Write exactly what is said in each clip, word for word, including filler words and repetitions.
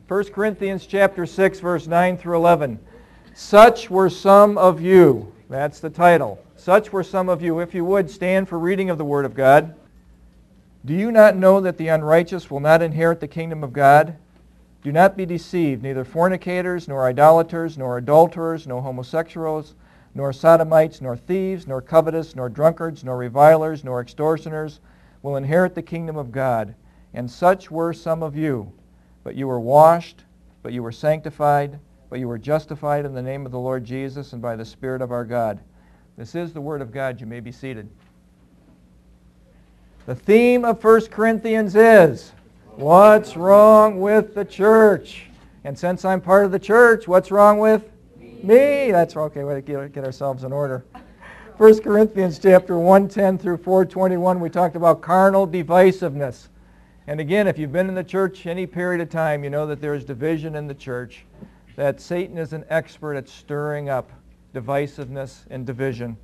First Corinthians chapter six, verse nine through eleven. Such were some of you. That's the title. Such were some of you. If you would, stand for reading of the Word of God. Do you not know that the unrighteous will not inherit the kingdom of God? Do not be deceived. Neither fornicators, nor idolaters, nor adulterers, nor homosexuals, nor sodomites, nor thieves, nor covetous, nor drunkards, nor revilers, nor extortioners will inherit the kingdom of God. And such were some of you. But you were washed, but you were sanctified, but you were justified in the name of the Lord Jesus and by the Spirit of our God. This is the Word of God. You may be seated. The theme of First Corinthians is, what's wrong with the church? And since I'm part of the church, what's wrong with me? That's okay. We'll get, get ourselves in order. First Corinthians chapter one ten through four twenty-one, we talked about carnal divisiveness. And again, if you've been in the church any period of time, you know that there is division in the church, that Satan is an expert at stirring up divisiveness and division.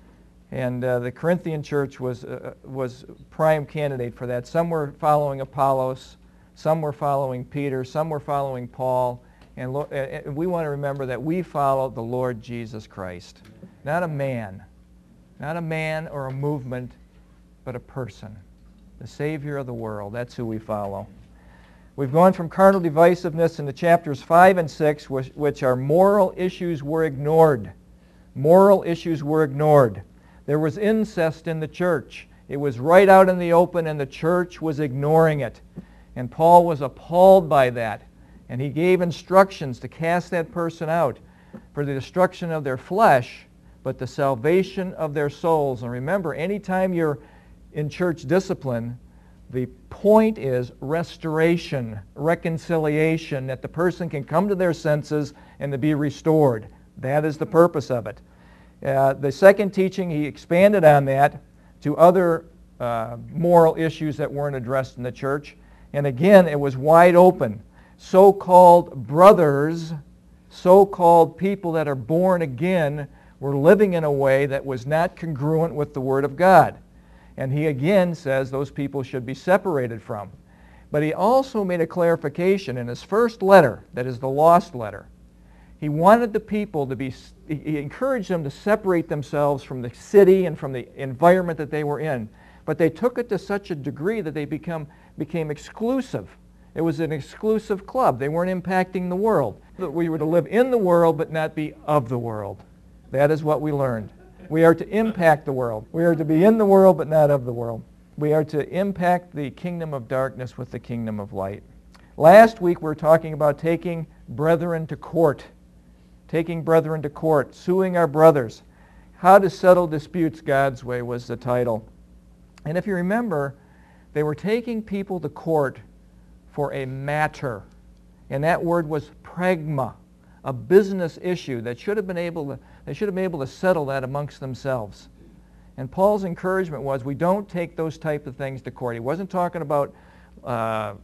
And uh, the Corinthian church was uh, was prime candidate for that. Some were following Apollos, some were following Peter, some were following Paul. And, lo- and we want to remember that we follow the Lord Jesus Christ. Not a man, not a man or a movement, but a person. The Savior of the world. That's who we follow. We've gone from carnal divisiveness into chapters five and six, which, which are moral issues were ignored. Moral issues were ignored. There was incest in the church. It was right out in the open, and the church was ignoring it. And Paul was appalled by that. And he gave instructions to cast that person out for the destruction of their flesh, but the salvation of their souls. And remember, anytime you're in church discipline, the point is restoration, reconciliation, that the person can come to their senses and to be restored. That is the purpose of it. Uh, the second teaching, he expanded on that to other uh, moral issues that weren't addressed in the church. And again, it was wide open. So-called brothers, so-called people that are born again, were living in a way that was not congruent with the Word of God. And he again says those people should be separated from. But he also made a clarification in his first letter, that is the lost letter. He wanted the people to be, he encouraged them to separate themselves from the city and from the environment that they were in. But they took it to such a degree that they become, became exclusive. It was an exclusive club. They weren't impacting the world. We were to live in the world but not be of the world. That is what we learned. We are to impact the world. We are to be in the world but not of the world. We are to impact the kingdom of darkness with the kingdom of light. Last week we were talking about taking brethren to court. Taking brethren to court, suing our brothers. How to settle disputes God's way was the title. And if you remember, they were taking people to court for a matter. And that word was pragma, a business issue that should have been able to They should have been able to settle that amongst themselves. And Paul's encouragement was, we don't take those type of things to court. He wasn't talking about uh,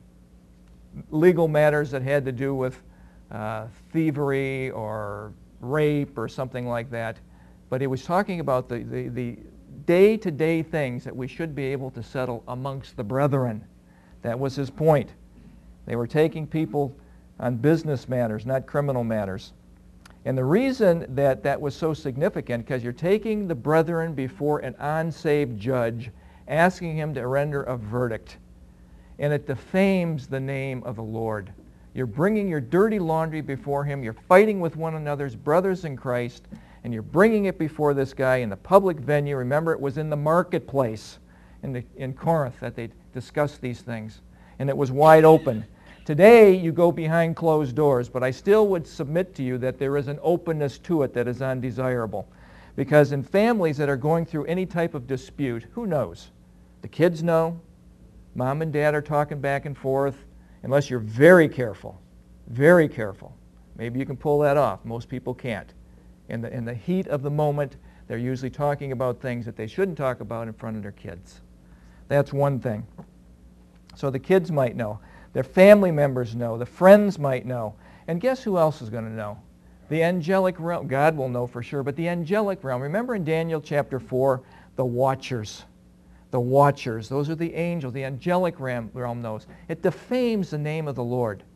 legal matters that had to do with uh, thievery or rape or something like that. But he was talking about the, the, the day-to-day things that we should be able to settle amongst the brethren. That was his point. They were taking people on business matters, not criminal matters. And the reason that that was so significant, because you're taking the brethren before an unsaved judge, asking him to render a verdict. And it defames the name of the Lord. You're bringing your dirty laundry before him. You're fighting with one another's brothers in Christ. And you're bringing it before this guy in the public venue. Remember, it was in the marketplace in, the, in Corinth that they discussed these things. And it was wide open. Today, you go behind closed doors, but I still would submit to you that there is an openness to it that is undesirable. Because in families that are going through any type of dispute, who knows? The kids know. Mom and dad are talking back and forth. Unless you're very careful, very careful. Maybe you can pull that off. Most people can't. In the, in the heat of the moment, they're usually talking about things that they shouldn't talk about in front of their kids. That's one thing. So the kids might know. Their family members know. The friends might know. And guess who else is going to know? The angelic realm. God will know for sure, but the angelic realm. Remember in Daniel chapter four, the watchers. The watchers. Those are the angels. The angelic realm, realm knows. It defames the name of the Lord.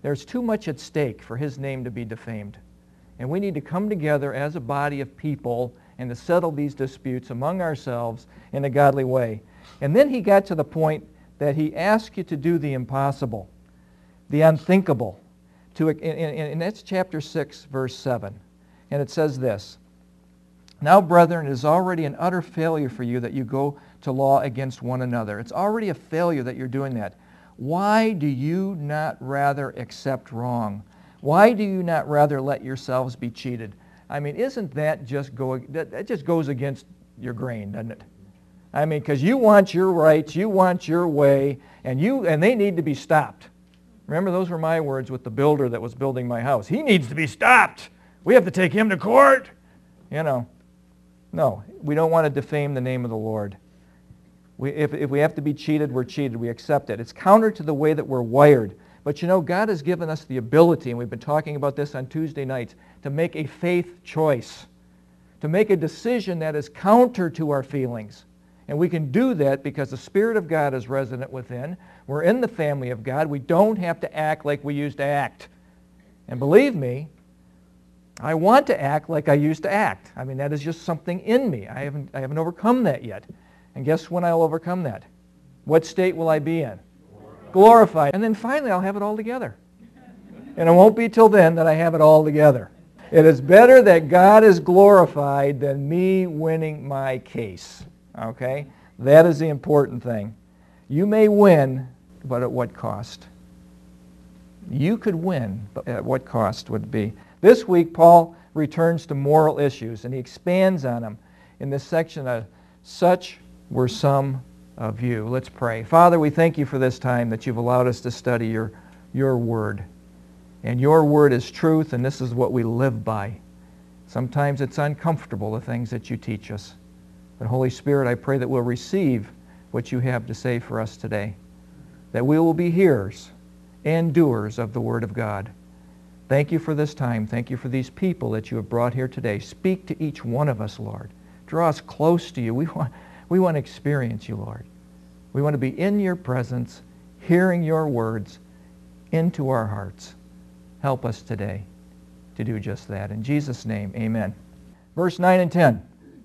There's too much at stake for his name to be defamed. And we need to come together as a body of people and to settle these disputes among ourselves in a godly way. And then he got to the point that he asked you to do the impossible, the unthinkable. To, and, and that's chapter six, verse seven. And it says this, "Now, brethren, it is already an utter failure for you that you go to law against one another." It's already a failure that you're doing that. Why do you not rather accept wrong? Why do you not rather let yourselves be cheated? I mean, isn't that just go, that, that just goes against your grain, doesn't it? I mean, because you want your rights, you want your way, and you and they need to be stopped. Remember, those were my words with the builder that was building my house. He needs to be stopped. We have to take him to court. You know, no, we don't want to defame the name of the Lord. We, if, if we have to be cheated, we're cheated. We accept it. It's counter to the way that we're wired. But you know, God has given us the ability, and we've been talking about this on Tuesday nights, to make a faith choice, to make a decision that is counter to our feelings. And we can do that because the Spirit of God is resident within. We're in the family of God. We don't have to act like we used to act. And believe me, I want to act like I used to act. I mean, that is just something in me. I haven't, I haven't overcome that yet. And guess when I'll overcome that? What state will I be in? Glorified. Glorified. And then finally I'll have it all together. And it won't be till then that I have it all together. It is better that God is glorified than me winning my case. Okay? That is the important thing. You may win, but at what cost? You could win, but at what cost would it be? This week, Paul returns to moral issues, and he expands on them in this section of "Such were some of you." Let's pray. Father, we thank you for this time that you've allowed us to study your, your word. And your word is truth, and this is what we live by. Sometimes it's uncomfortable, the things that you teach us. But Holy Spirit, I pray that we'll receive what you have to say for us today, that we will be hearers and doers of the word of God. Thank you for this time. Thank you for these people that you have brought here today. Speak to each one of us, Lord. Draw us close to you. We want, we want to experience you, Lord. We want to be in your presence, hearing your words into our hearts. Help us today to do just that. In Jesus' name, amen. Verse nine and ten.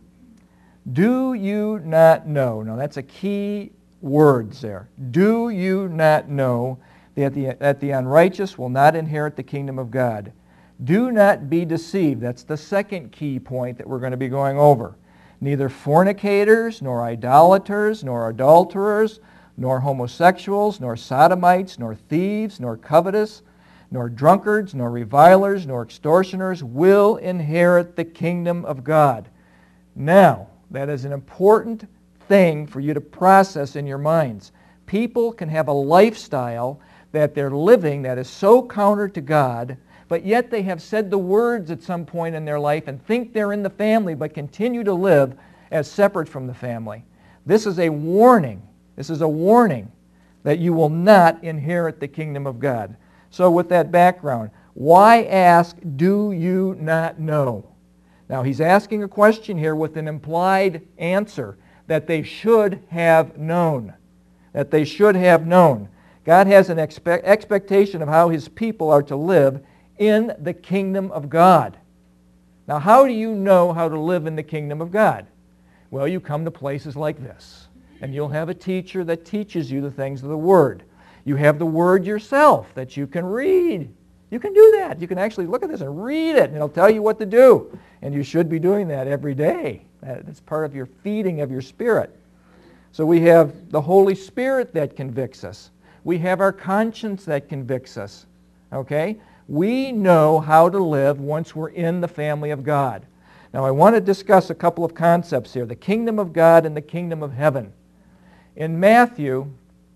Do you not know? Now that's a key words there. Do you not know that the, that the unrighteous will not inherit the kingdom of God? Do not be deceived. That's the second key point that we're going to be going over. Neither fornicators, nor idolaters, nor adulterers, nor homosexuals, nor sodomites, nor thieves, nor covetous, nor drunkards, nor revilers, nor extortioners will inherit the kingdom of God. Now, that is an important thing for you to process in your minds. People can have a lifestyle that they're living that is so counter to God, but yet they have said the words at some point in their life and think they're in the family, but continue to live as separate from the family. This is a warning. This is a warning that you will not inherit the kingdom of God. So with that background, why ask, do you not know? Now he's asking a question here with an implied answer that they should have known. That they should have known. God has an expe- expectation of how his people are to live in the kingdom of God. Now how do you know how to live in the kingdom of God? Well, you come to places like this, and you'll have a teacher that teaches you the things of the Word. You have the Word yourself that you can read. You can do that. You can actually look at this and read it, and it'll tell you what to do. And you should be doing that every day. That's part of your feeding of your spirit. So we have the Holy Spirit that convicts us. We have our conscience that convicts us. Okay? We know how to live once we're in the family of God. Now I want to discuss a couple of concepts here. The kingdom of God and the kingdom of heaven. In Matthew,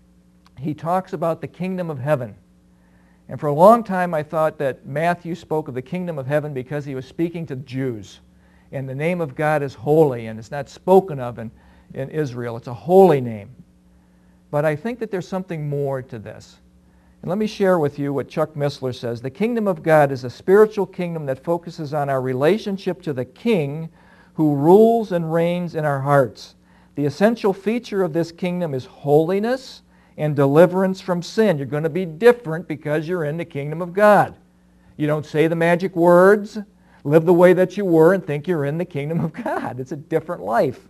he talks about the kingdom of heaven. And for a long time I thought that Matthew spoke of the kingdom of heaven because he was speaking to Jews. And the name of God is holy, and it's not spoken of in, in Israel. It's a holy name. But I think that there's something more to this. And let me share with you what Chuck Missler says. The kingdom of God is a spiritual kingdom that focuses on our relationship to the King who rules and reigns in our hearts. The essential feature of this kingdom is holiness and deliverance from sin. You're going to be different because you're in the kingdom of God. You don't say the magic words, live the way that you were, and think you're in the kingdom of God. It's a different life.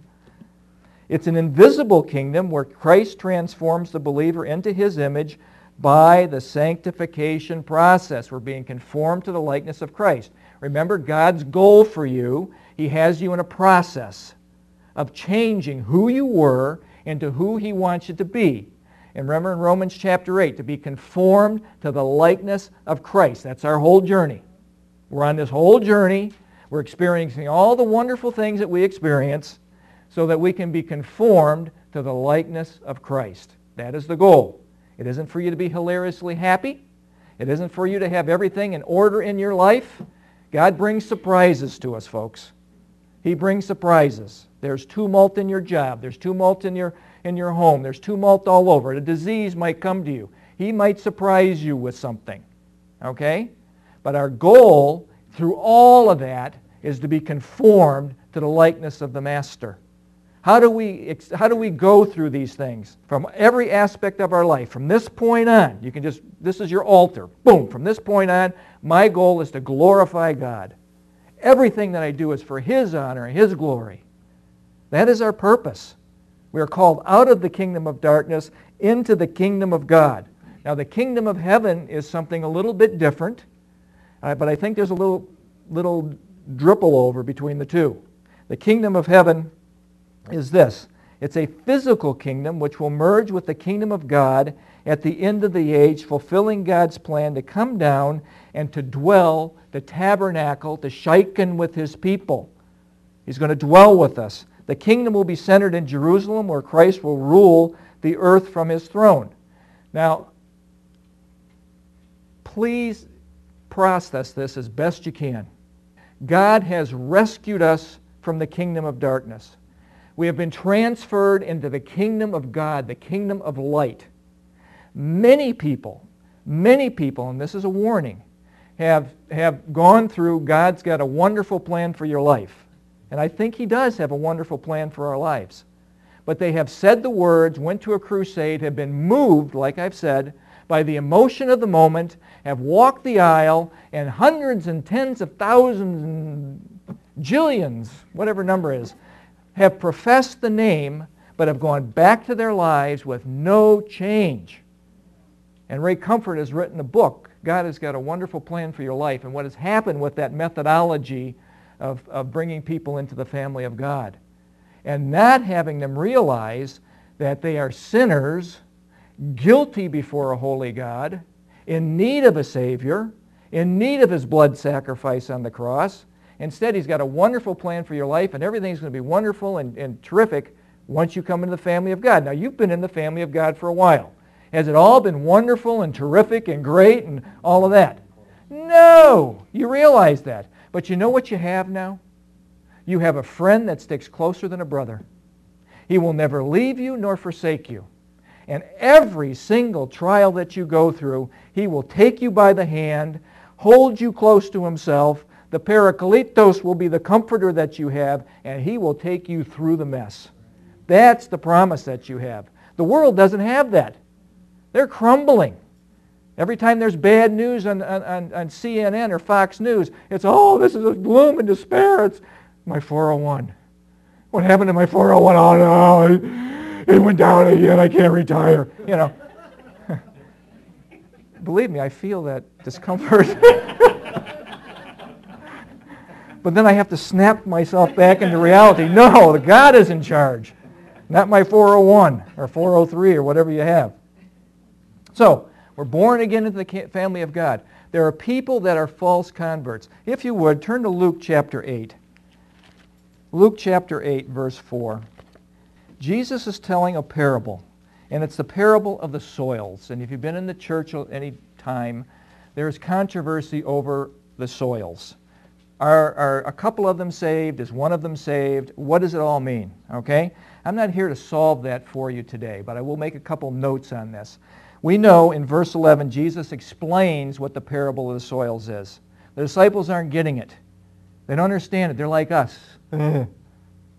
It's an invisible kingdom where Christ transforms the believer into His image by the sanctification process. We're being conformed to the likeness of Christ. Remember, God's goal for you, He has you in a process of changing who you were into who He wants you to be. And remember in Romans chapter eight, to be conformed to the likeness of Christ. That's our whole journey. We're on this whole journey. We're experiencing all the wonderful things that we experience so that we can be conformed to the likeness of Christ. That is the goal. It isn't for you to be hilariously happy. It isn't for you to have everything in order in your life. God brings surprises to us, folks. He brings surprises. There's tumult in your job. There's tumult in your, in your home. There's tumult all over. A disease might come to you. He might surprise you with something. Okay? But our goal through all of that is to be conformed to the likeness of the Master. How do we, how do we go through these things? From every aspect of our life. From this point on, you can just, this is your altar. Boom. From this point on, my goal is to glorify God. Everything that I do is for His honor and His glory. That is our purpose. We are called out of the kingdom of darkness into the kingdom of God. Now the kingdom of heaven is something a little bit different, uh, but I think there's a little, little dripple over between the two. The kingdom of heaven is this. It's a physical kingdom which will merge with the kingdom of God at the end of the age, fulfilling God's plan to come down and to dwell, to tabernacle, to shaiken with His people. He's going to dwell with us. The kingdom will be centered in Jerusalem, where Christ will rule the earth from His throne. Now, please process this as best you can. God has rescued us from the kingdom of darkness. We have been transferred into the kingdom of God, the kingdom of light. Many people, many people, and this is a warning, have, have gone through, God's got a wonderful plan for your life. And I think He does have a wonderful plan for our lives. But they have said the words, went to a crusade, have been moved, like I've said, by the emotion of the moment, have walked the aisle, and hundreds and tens of thousands and jillions, whatever number is, have professed the name, but have gone back to their lives with no change. And Ray Comfort has written a book, God has got a wonderful plan for your life, and what has happened with that methodology of, of bringing people into the family of God. And not having them realize that they are sinners, guilty before a holy God, in need of a Savior, in need of His blood sacrifice on the cross. Instead, He's got a wonderful plan for your life, and everything's going to be wonderful and, and terrific once you come into the family of God. Now, you've been in the family of God for a while. Has it all been wonderful and terrific and great and all of that? No! You realize that. But you know what you have now? You have a friend that sticks closer than a brother. He will never leave you nor forsake you. And every single trial that you go through, He will take you by the hand, hold you close to Himself. The Parakletos will be the comforter that you have, and He will take you through the mess. That's the promise that you have. The world doesn't have that. They're crumbling. Every time there's bad news on, on, on C N N or Fox News, it's, oh, this is a gloom and despair. It's my four oh one. What happened to my four oh one? Oh, no, it, it went down again. I can't retire. You know. Believe me, I feel that discomfort. But then I have to snap myself back into reality. No, God is in charge, not my four oh one or four oh three or whatever you have. So, we're born again into the family of God. There are people that are false converts. If you would, turn to Luke chapter eight. Luke chapter eight, verse four. Jesus is telling a parable, and it's the parable of the soils. And if you've been in the church any time, there's controversy over the soils. Are, are a couple of them saved? Is one of them saved? What does it all mean? Okay? I'm not here to solve that for you today, but I will make a couple notes on this. We know in verse eleven, Jesus explains what the parable of the soils is. The disciples aren't getting it. They don't understand it. They're like us.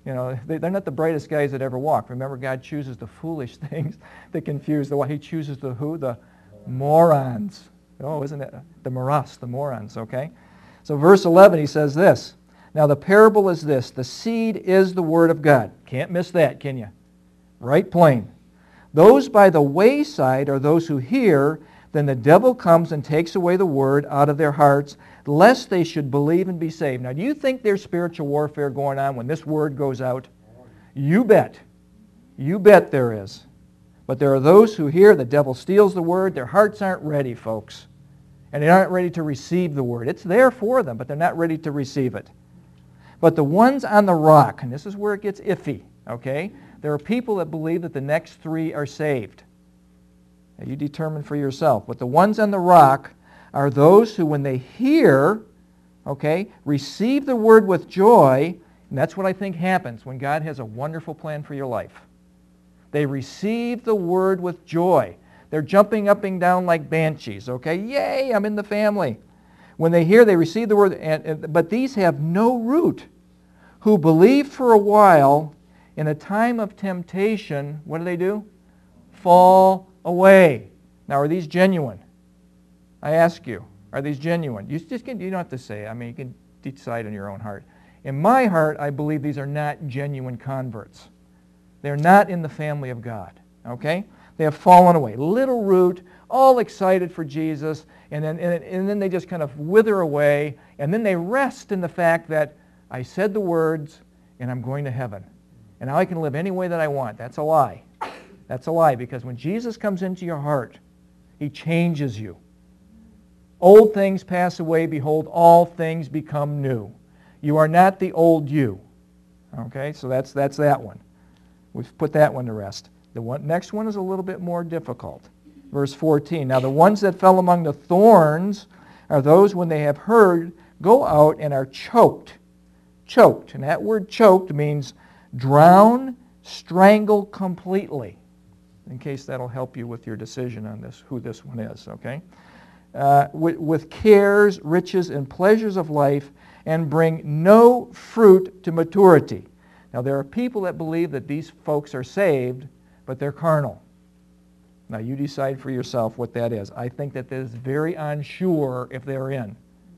You know, they, they're not the brightest guys that ever walk. Remember, God chooses the foolish things that confuse the wise. He chooses the who? The morons. Oh, isn't it? The moros, the morons, okay? So verse eleven, he says this. Now the parable is this. The seed is the word of God. Can't miss that, can you? Right plain. Those by the wayside are those who hear. Then the devil comes and takes away the word out of their hearts, lest they should believe and be saved. Now, do you think there's spiritual warfare going on when this word goes out? You bet. You bet there is. But there are those who hear, the devil steals the word. Their hearts aren't ready, folks. And they aren't ready to receive the word. It's there for them, but they're not ready to receive it. But the ones on the rock, and this is where it gets iffy, okay? There are people that believe that the next three are saved. Now, you determine for yourself. But the ones on the rock are those who, when they hear, okay, receive the word with joy, and that's what I think happens when God has a wonderful plan for your life. They receive the word with joy. They're jumping up and down like banshees, okay? Yay, I'm in the family. When they hear, they receive the word, and, and, but these have no root, who believe for a while, in a time of temptation, what do they do? Fall away. Now, are these genuine? I ask you, are these genuine? You just can, you don't have to say it. I mean, you can decide in your own heart. In my heart, I believe these are not genuine converts. They're not in the family of God, okay? They have fallen away. Little root, all excited for Jesus, and then, and, and then they just kind of wither away, and then they rest in the fact that I said the words, and I'm going to heaven. And now I can live any way that I want. That's a lie. That's a lie, because when Jesus comes into your heart, He changes you. Old things pass away, behold, all things become new. You are not the old you. Okay, so that's, that's that one. We've put that one to rest. The one, next one is a little bit more difficult. Verse fourteen, now the ones that fell among the thorns are those when they have heard, go out and are choked. Choked, and that word choked means drown, strangle completely. In case that'll help you with your decision on this, who this one is, okay? Uh, with, with cares, riches, and pleasures of life, and bring no fruit to maturity. Now, there are people that believe that these folks are saved, but they're carnal. Now, you decide for yourself what that is. I think that that is very unsure if they're in.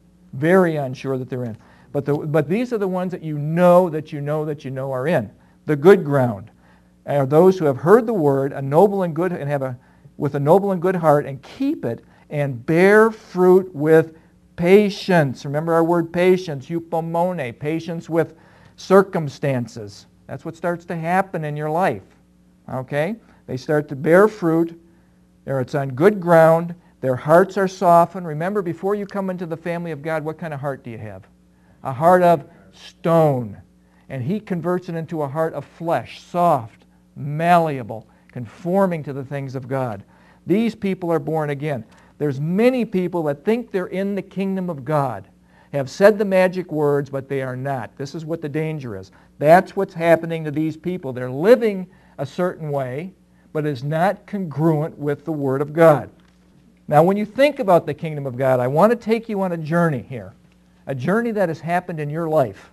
Very unsure that they're in. But, the, but these are the ones that you know that you know that you know are in. The good ground are those who have heard the word, a noble and good, and have a with a noble and good heart, and keep it, and bear fruit with patience. Remember our word patience, eupomone, patience with circumstances. That's what starts to happen in your life. Okay? They start to bear fruit. There, it's on good ground. Their hearts are softened. Remember, before you come into the family of God, what kind of heart do you have? A heart of stone. And He converts it into a heart of flesh, soft, malleable, conforming to the things of God. These people are born again. There's many people that think they're in the kingdom of God, have said the magic words, but they are not. This is what the danger is. That's what's happening to these people. They're living a certain way, but is not congruent with the Word of God. Now, when you think about the kingdom of God, I want to take you on a journey here, a journey that has happened in your life,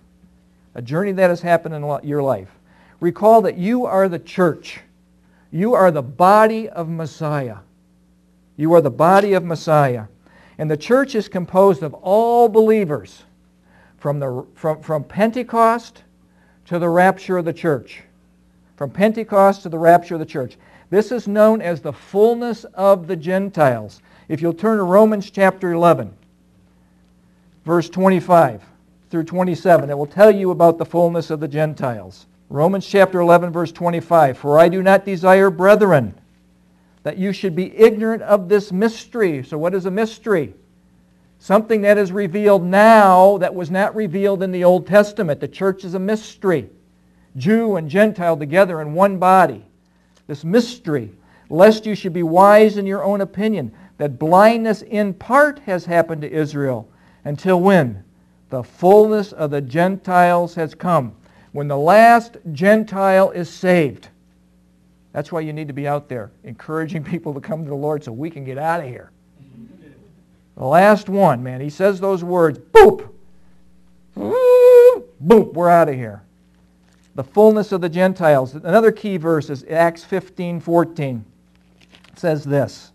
a journey that has happened in your life. Recall that you are the church. You are the body of Messiah. You are the body of Messiah. And the church is composed of all believers from, the, from, from Pentecost to the rapture of the church. From Pentecost to the rapture of the church. This is known as the fullness of the Gentiles. If you'll turn to Romans chapter eleven, verse twenty-five through twenty-seven, it will tell you about the fullness of the Gentiles. Romans chapter eleven, verse twenty-five, for I do not desire, brethren, that you should be ignorant of this mystery. So what is a mystery? Something that is revealed now that was not revealed in the Old Testament. The church is a mystery. Jew and Gentile together in one body. This mystery, lest you should be wise in your own opinion, that blindness in part has happened to Israel, until when? The fullness of the Gentiles has come. When the last Gentile is saved. That's why you need to be out there encouraging people to come to the Lord so we can get out of here. The last one, man, he says those words, boop, boop, we're out of here. The fullness of the Gentiles. Another key verse is Acts fifteen fourteen. It says this.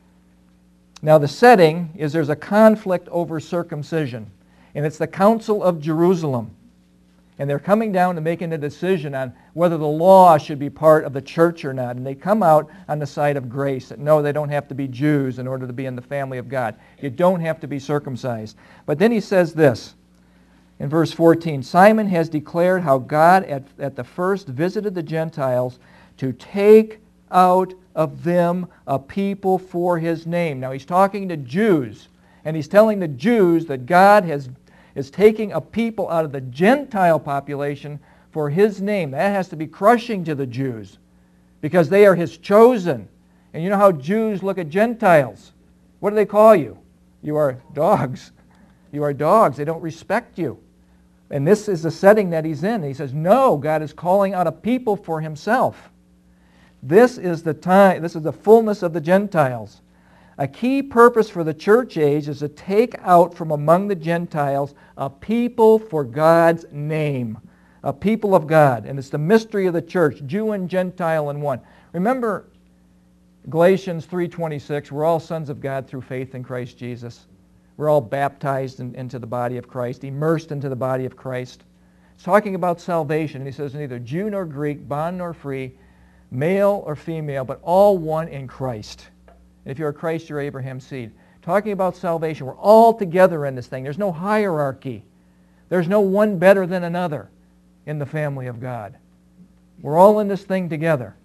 Now the setting is there's a conflict over circumcision. And it's the Council of Jerusalem. And they're coming down to making a decision on whether the law should be part of the church or not. And they come out on the side of grace. That no, they don't have to be Jews in order to be in the family of God. You don't have to be circumcised. But then he says this in verse fourteen. Simon has declared how God at, at the first visited the Gentiles to take out of them a people for his name. Now he's talking to Jews. And he's telling the Jews that God has is taking a people out of the Gentile population for his name. That has to be crushing to the Jews because they are his chosen. And you know how Jews look at Gentiles. What do they call you? You are dogs. You are dogs. They don't respect you. And this is the setting that he's in. He says, no, God is calling out a people for himself. This is the time, this is the fullness of the Gentiles. A key purpose for the church age is to take out from among the Gentiles a people for God's name, a people of God. And it's the mystery of the church, Jew and Gentile in one. Remember Galatians three twenty-six, we're all sons of God through faith in Christ Jesus. We're all baptized in, into the body of Christ, immersed into the body of Christ. It's talking about salvation. And he says neither Jew nor Greek, bond nor free, male or female, but all one in Christ. And if you're a Christ, you're Abraham's seed. Talking about salvation, we're all together in this thing. There's no hierarchy. There's no one better than another in the family of God. We're all in this thing together.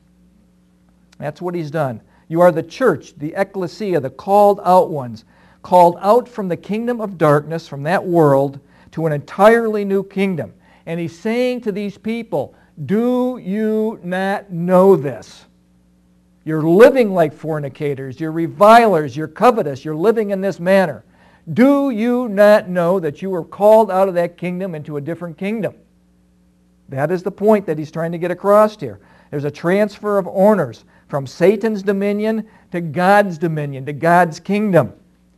That's what he's done. You are the church, the ecclesia, the called out ones, called out from the kingdom of darkness, from that world, to an entirely new kingdom. And he's saying to these people, do you not know this? You're living like fornicators, you're revilers, you're covetous, you're living in this manner. Do you not know that you were called out of that kingdom into a different kingdom? That is the point that he's trying to get across here. There's a transfer of owners from Satan's dominion to God's dominion, to God's kingdom.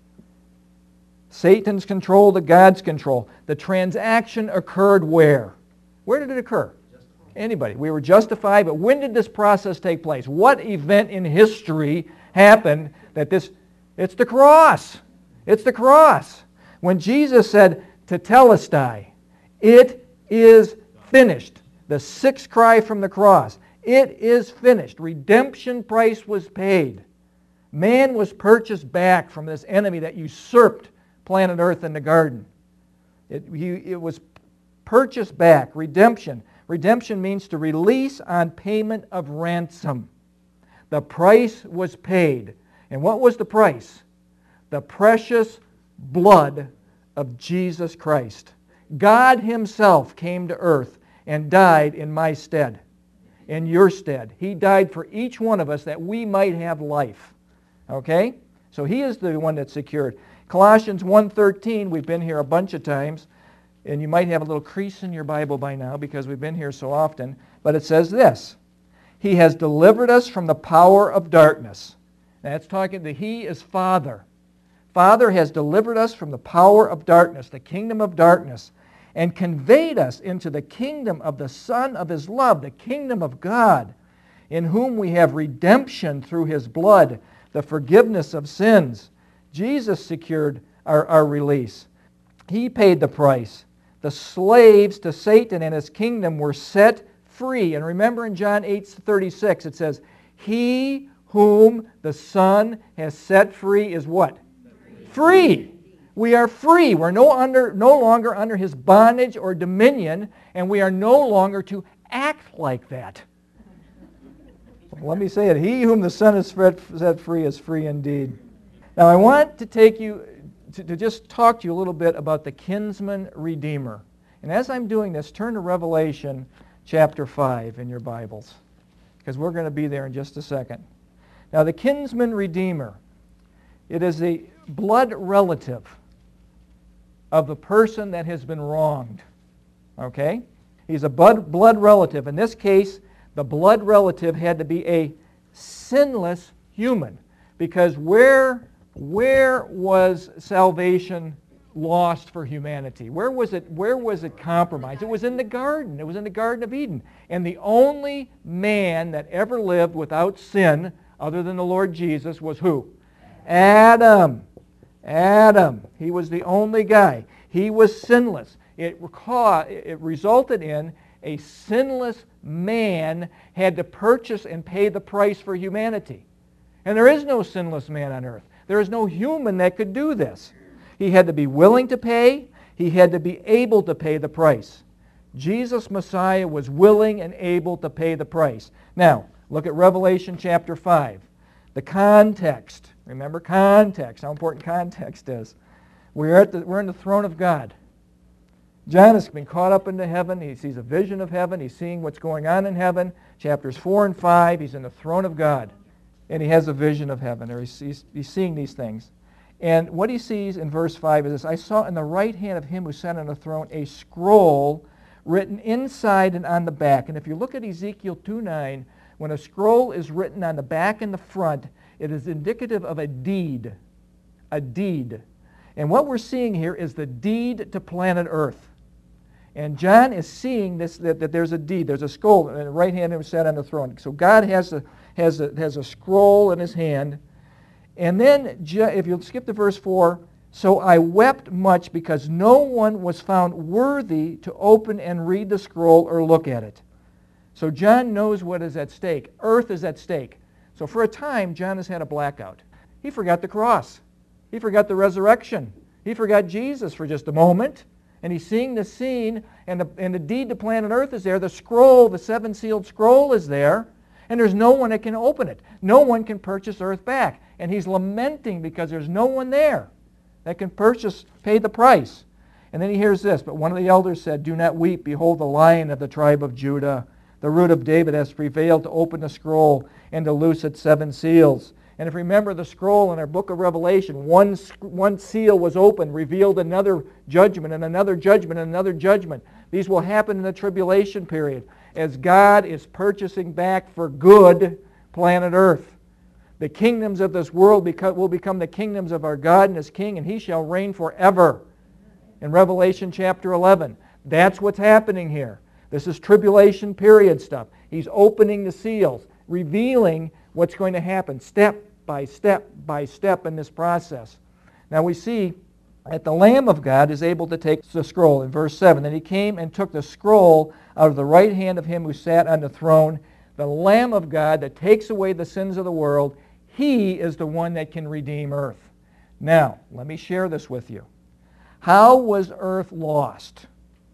Satan's control to God's control. The transaction occurred where? Where did it occur? Anybody. We were justified, but when did this process take place? What event in history happened that this... It's the cross. It's the cross. When Jesus said, tetelestai, it is finished. The sixth cry from the cross. It is finished. Redemption price was paid. Man was purchased back from this enemy that usurped planet Earth in the garden. It, he, it was purchased back. Redemption. Redemption means to release on payment of ransom. The price was paid. And what was the price? The precious blood of Jesus Christ. God himself came to earth and died in my stead, in your stead. He died for each one of us that we might have life. Okay? So he is the one that secured. Colossians one thirteen, we've been here a bunch of times. And you might have a little crease in your Bible by now because we've been here so often. But it says this. He has delivered us from the power of darkness. Now it's talking that he is Father. Father has delivered us from the power of darkness, the kingdom of darkness, and conveyed us into the kingdom of the Son of his love, the kingdom of God, in whom we have redemption through his blood, the forgiveness of sins. Jesus secured our, our release. He paid the price. The slaves to Satan and his kingdom were set free. And remember in John eight thirty-six it says, he whom the Son has set free is what? Free. free. We are free. We're no, under, no longer under his bondage or dominion, and we are no longer to act like that. Let me say it. He whom the Son has set free is free indeed. Now I want to take you To, to just talk to you a little bit about the kinsman redeemer. And as I'm doing this, turn to Revelation chapter five in your Bibles, because we're going to be there in just a second. Now the kinsman redeemer, it is a blood relative of the person that has been wronged. Okay? He's a blood, blood relative. In this case, the blood relative had to be a sinless human, because where... Where was salvation lost for humanity? Where was it, where was it compromised? It was in the garden. It was in the Garden of Eden. And the only man that ever lived without sin, other than the Lord Jesus, was who? Adam. Adam. He was the only guy. He was sinless. It, it resulted in a sinless man had to purchase and pay the price for humanity. And there is no sinless man on earth. There is no human that could do this. He had to be willing to pay. He had to be able to pay the price. Jesus Messiah was willing and able to pay the price. Now, look at Revelation chapter five. The context. Remember context, how important context is. We're, at the, we're in the throne of God. John has been caught up into heaven. He sees a vision of heaven. He's seeing what's going on in heaven. Chapters four and five, he's in the throne of God. And he has a vision of heaven, or he's, he's, he's seeing these things. And what he sees in verse five is this: I saw in the right hand of him who sat on the throne a scroll written inside and on the back. And if you look at Ezekiel two nine, when a scroll is written on the back and the front, it is indicative of a deed. A deed. And what we're seeing here is the deed to planet Earth. And John is seeing this, that, that there's a deed. There's a scroll in the right hand of him who sat on the throne. So God has a, has a, has a scroll in his hand. And then, if you'll skip to verse four, so I wept much because no one was found worthy to open and read the scroll or look at it. So John knows what is at stake. Earth is at stake. So for a time, John has had a blackout. He forgot the cross. He forgot the resurrection. He forgot Jesus for just a moment. And he's seeing the scene, and the, and the deed to planet Earth is there. The scroll, the seven-sealed scroll is there. And there's no one that can open it. No one can purchase Earth back. And he's lamenting because there's no one there that can purchase, pay the price. And then he hears this: but one of the elders said, do not weep. Behold, the Lion of the tribe of Judah, the root of David, has prevailed to open the scroll and to loose its seven seals. And if you remember the scroll in our book of Revelation, one, one seal was opened, revealed another judgment and another judgment and another judgment. These will happen in the tribulation period as God is purchasing back for good planet Earth. The kingdoms of this world will become the kingdoms of our God and His King, and He shall reign forever. In Revelation chapter eleven. That's what's happening here. This is tribulation period stuff. He's opening the seals, revealing what's going to happen step by step by step in this process. Now we see that the Lamb of God is able to take the scroll in verse seven. Then he came and took the scroll out of the right hand of him who sat on the throne. The Lamb of God that takes away the sins of the world, He is the one that can redeem earth. Now, let me share this with you. How was earth lost?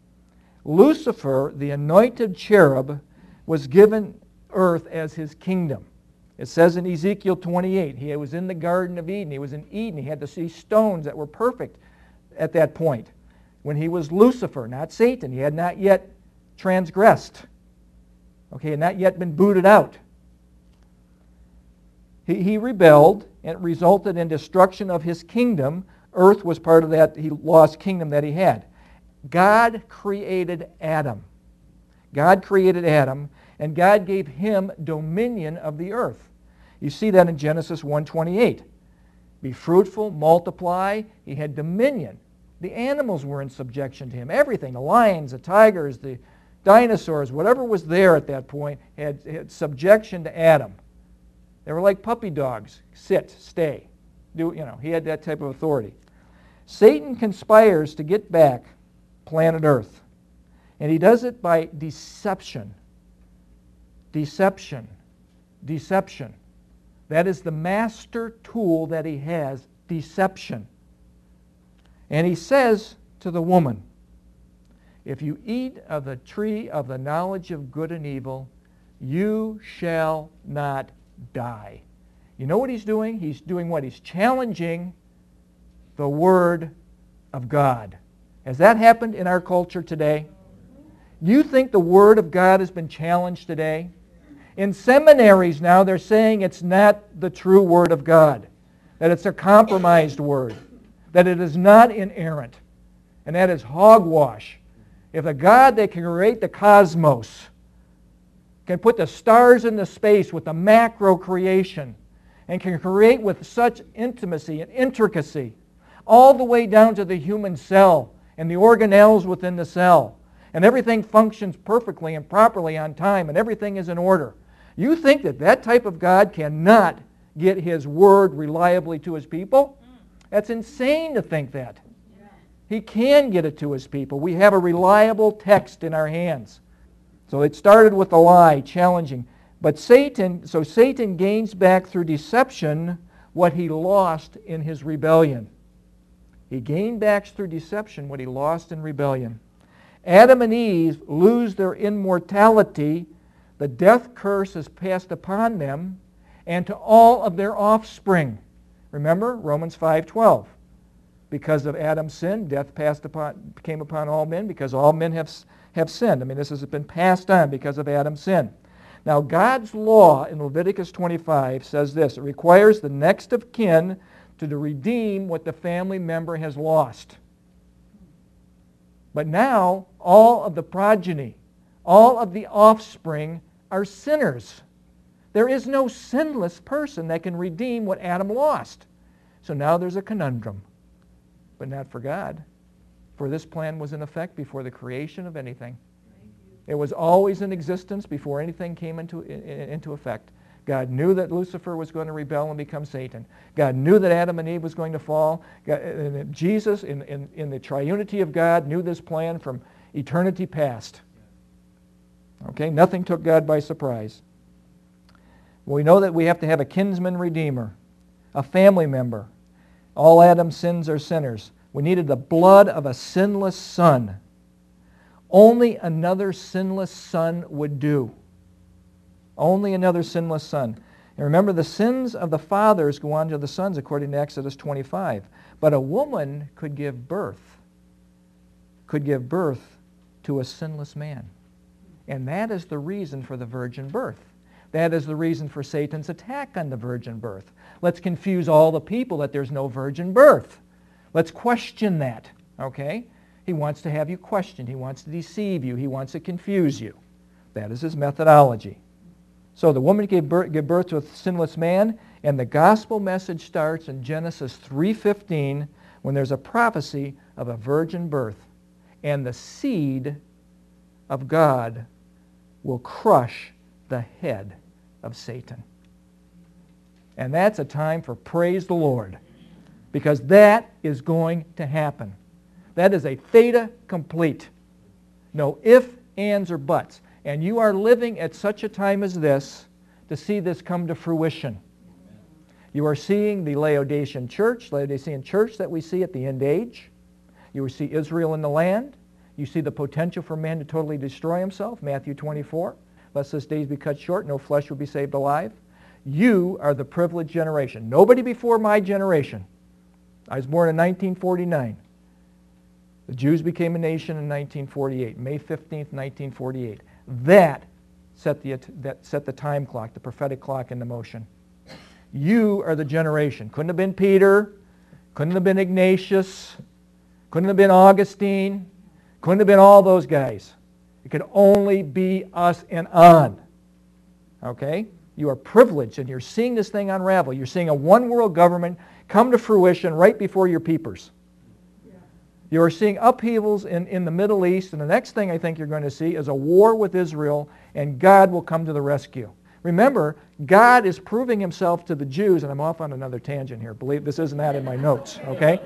Lucifer, the anointed cherub, was given earth as his kingdom. It says in Ezekiel twenty-eight, he was in the Garden of Eden. He was in Eden. He had to see stones that were perfect at that point. When he was Lucifer, not Satan, he had not yet transgressed. Okay, had not yet been booted out. He, he rebelled, and it resulted in destruction of his kingdom. Earth was part of that he lost kingdom that he had. God created Adam. God created Adam, and God gave him dominion of the earth. You see that in Genesis one twenty-eight. Be fruitful, multiply. He had dominion. The animals were in subjection to him. Everything, the lions, the tigers, the dinosaurs, whatever was there at that point, had, had subjection to Adam. They were like puppy dogs. Sit, stay. Do, you know, he had that type of authority. Satan conspires to get back planet Earth. And he does it by deception. Deception. Deception. That is the master tool that he has, deception. And he says to the woman, if you eat of the tree of the knowledge of good and evil, you shall not die. You know what he's doing? He's doing what? He's challenging the Word of God. Has that happened in our culture today? You think the Word of God has been challenged today? In seminaries now, they're saying it's not the true Word of God, that it's a compromised Word, that it is not inerrant, and that is hogwash. If the God that can create the cosmos can put the stars into space with the macro creation and can create with such intimacy and intricacy all the way down to the human cell and the organelles within the cell. And everything functions perfectly and properly on time, and everything is in order. You think that that type of God cannot get His word reliably to His people? That's insane to think that. He can get it to His people. We have a reliable text in our hands. So it started with a lie, challenging. But Satan, so Satan gains back through deception what he lost in his rebellion. He gained back through deception what he lost in rebellion. Adam and Eve lose their immortality. The death curse is passed upon them and to all of their offspring. Remember Romans five twelve. Because of Adam's sin, death passed upon, came upon all men because all men have, have sinned. I mean, this has been passed on because of Adam's sin. Now, God's law in Leviticus twenty-five says this. It requires the next of kin to redeem what the family member has lost. But now, all of the progeny, all of the offspring are sinners. There is no sinless person that can redeem what Adam lost. So now there's a conundrum. But not for God. For this plan was in effect before the creation of anything. It was always in existence before anything came into, into effect. God knew that Lucifer was going to rebel and become Satan. God knew that Adam and Eve was going to fall. God, and Jesus, in, in, in the triunity of God, knew this plan from eternity past. Okay, nothing took God by surprise. We know that we have to have a kinsman redeemer, a family member. All Adam's sins are sinners. We needed the blood of a sinless son. Only another sinless son would do. Only another sinless son. And remember, the sins of the fathers go on to the sons according to Exodus twenty-five. But a woman could give birth, could give birth to a sinless man. And that is the reason for the virgin birth. That is the reason for Satan's attack on the virgin birth. Let's confuse all the people that there's no virgin birth. Let's question that, okay? He wants to have you questioned. He wants to deceive you. He wants to confuse you. That is his methodology. So the woman gave birth, gave birth to a sinless man, and the gospel message starts in Genesis three fifteen when there's a prophecy of a virgin birth. And the seed of God will crush the head of Satan. And that's a time for praise the Lord, because that is going to happen. That is a theta complete. No ifs, ands, or buts. And you are living at such a time as this to see this come to fruition. You are seeing the Laodicean church, Laodicean church that we see at the end age. You will see Israel in the land. You see the potential for man to totally destroy himself, Matthew twenty-four. Lest this days be cut short, no flesh will be saved alive. You are the privileged generation. Nobody before my generation. I was born in nineteen forty-nine. The Jews became a nation in nineteen forty-eight, May fifteenth, nineteen forty-eight. That set the, that set the time clock, the prophetic clock into motion. You are the generation. Couldn't have been Peter, couldn't have been Ignatius, couldn't have been Augustine, couldn't have been all those guys. It could only be us and on. Okay? You are privileged, and you're seeing this thing unravel. You're seeing a one-world government come to fruition right before your peepers. You are seeing upheavals in, in the Middle East, and the next thing I think you're going to see is a war with Israel, and God will come to the rescue. Remember, God is proving himself to the Jews, and I'm off on another tangent here. Believe this isn't that in my notes, okay?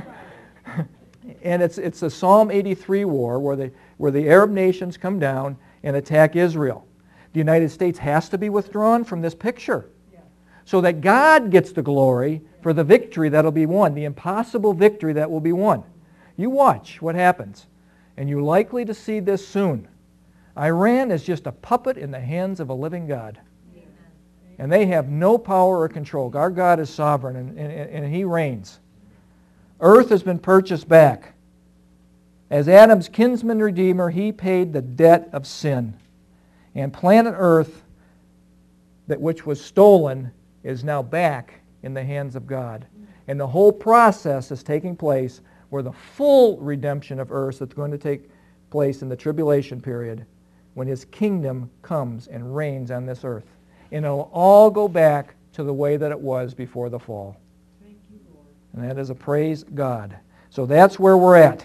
And it's it's the Psalm eighty-three war where the, where the Arab nations come down and attack Israel. The United States has to be withdrawn from this picture so that God gets the glory for the victory that will be won, the impossible victory that will be won. You watch what happens, and you're likely to see this soon. Iran is just a puppet in the hands of a living God. And they have no power or control. Our God is sovereign, and, and, and he reigns. Earth has been purchased back. As Adam's kinsman redeemer, he paid the debt of sin. And planet Earth, that which was stolen, is now back in the hands of God. And the whole process is taking place where the full redemption of earth that's going to take place in the tribulation period when his kingdom comes and reigns on this earth. And it'll all go back to the way that it was before the fall. Thank you, Lord. And that is a praise God. So that's where we're at.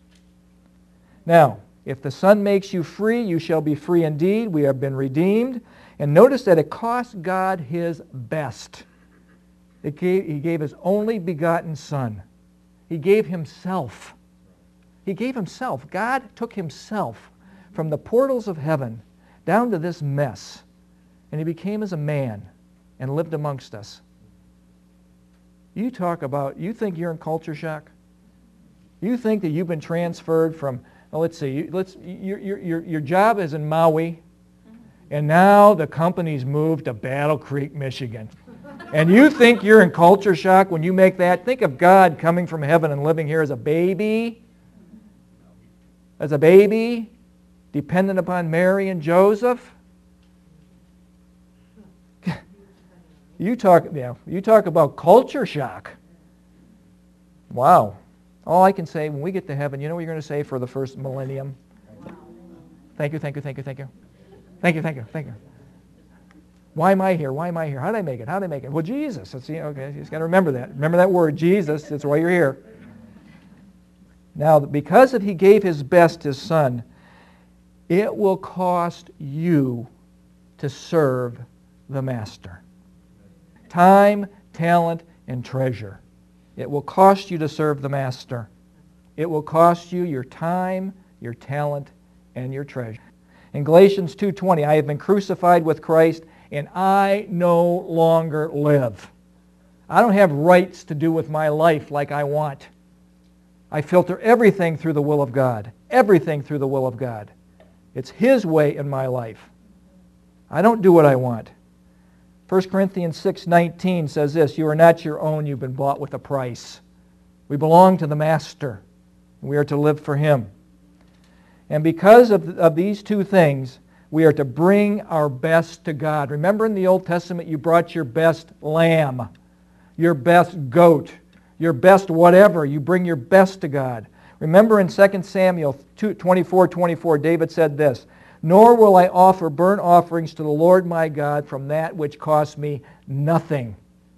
Now, if the Son makes you free, you shall be free indeed. We have been redeemed. And notice that it cost God His best. It gave, he gave His only begotten Son. He gave Himself. He gave Himself. God took Himself from the portals of heaven down to this mess. And He became as a man and lived amongst us. You talk about, you think you're in culture shock? You think that you've been transferred from, well, let's see, let's, your, your, your job is in Maui, and now the company's moved to Battle Creek, Michigan. And you think you're in culture shock when you make that? Think of God coming from heaven and living here as a baby. As a baby, dependent upon Mary and Joseph. You talk, yeah, you talk about culture shock. Wow. All I can say, when we get to heaven, you know what you're going to say for the first millennium? Thank you, thank you, thank you, thank you. Thank you, thank you, thank you. Why am I here? Why am I here? How did I make it? How did I make it? Well, Jesus. That's, you know, okay, you just got to remember that. Remember that word, Jesus. That's why you're here. Now, because if He gave His best, His Son, it will cost you to serve the Master. Time, talent, and treasure. It will cost you to serve the Master. It will cost you your time, your talent, and your treasure. In Galatians two twenty, I have been crucified with Christ, and I no longer live. I don't have rights to do with my life like I want. I filter everything through the will of God. Everything through the will of God. It's His way in my life. I don't do what I want. First Corinthians six nineteen says this, you are not your own, you've been bought with a price. We belong to the Master. We are to live for Him. And because of, of these two things, we are to bring our best to God. Remember in the Old Testament, you brought your best lamb, your best goat, your best whatever. You bring your best to God. Remember in Second Samuel twenty-four twenty-four, David said this, nor will I offer burnt offerings to the Lord my God from that which costs me nothing.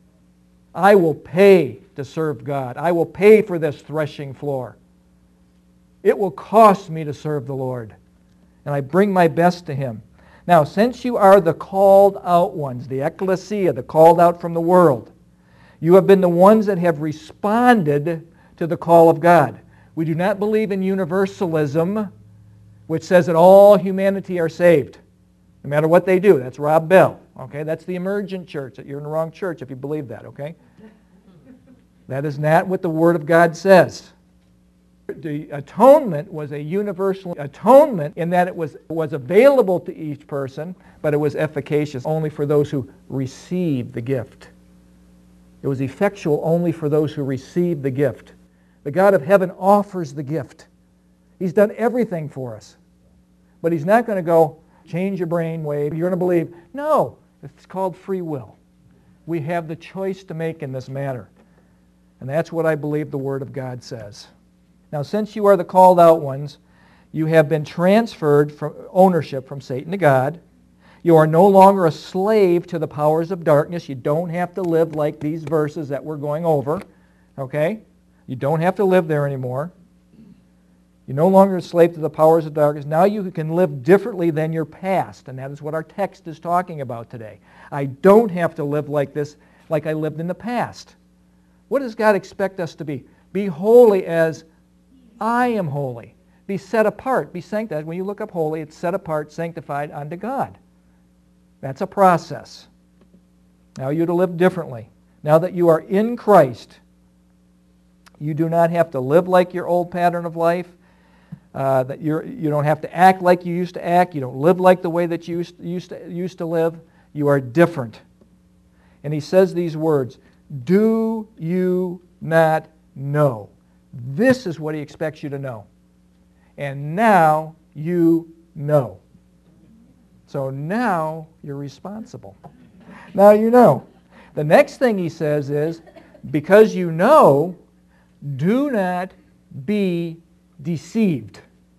I will pay to serve God. I will pay for this threshing floor. It will cost me to serve the Lord. And I bring my best to Him. Now, since you are the called out ones, the ecclesia, the called out from the world, you have been the ones that have responded to the call of God. We do not believe in universalism, which says that all humanity are saved, no matter what they do. That's Rob Bell. Okay, that's the emergent church. You're in the wrong church if you believe that, okay? That is not what the Word of God says. The atonement was a universal atonement in that it was, was available to each person, but it was efficacious only for those who received the gift. It was effectual only for those who received the gift. The God of heaven offers the gift. He's done everything for us. But He's not going to go, change your brain wave, you're going to believe. No, it's called free will. We have the choice to make in this matter. And that's what I believe the Word of God says. Now, since you are the called out ones, you have been transferred from ownership from Satan to God. You are no longer a slave to the powers of darkness. You don't have to live like these verses that we're going over. Okay? You don't have to live there anymore. You're no longer a slave to the powers of darkness. Now you can live differently than your past, and that is what our text is talking about today. I don't have to live like this, like I lived in the past. What does God expect us to be? Be holy as I am holy. Be set apart, be sanctified. When you look up holy, it's set apart, sanctified unto God. That's a process. Now you're to live differently. Now that you are in Christ, you do not have to live like your old pattern of life. Uh, that you're, you don't have to act like you used to act. You don't live like the way that you used, used, to, used to live. You are different. And he says these words, do you not know? This is what he expects you to know. And now you know. So now you're responsible. Now you know. The next thing he says is, because you know, do not be deceived.